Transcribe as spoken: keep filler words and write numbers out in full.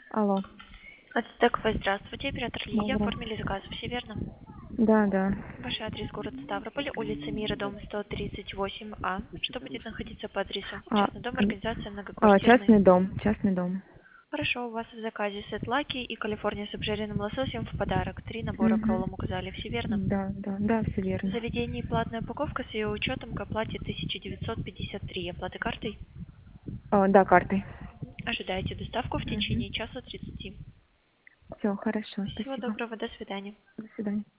Алло. Ацтекфа, здравствуйте, оператор Да, Лилия, здравствуйте. оформили заказ, все верно? Да, да. Ваш адрес город Ставрополь, улица Мира, дом сто тридцать восемь А. Что будет находиться по адресу? А, Частный дом, м, организация а, многоквартирный. частный дом, частный дом. Хорошо, у вас в заказе сет лаки и Калифорния с обжаренным лососем в подарок. Три набора к Угу. роллам указали, все верно? Да, да, да, все В верно. заведении платная упаковка с ее учетом к оплате тысяча девятьсот пятьдесят три. Оплата картой? А, да, картой. Ожидаете доставку в Угу. течение часа тридцати. Все, хорошо, Всего спасибо. доброго, до свидания. До свидания.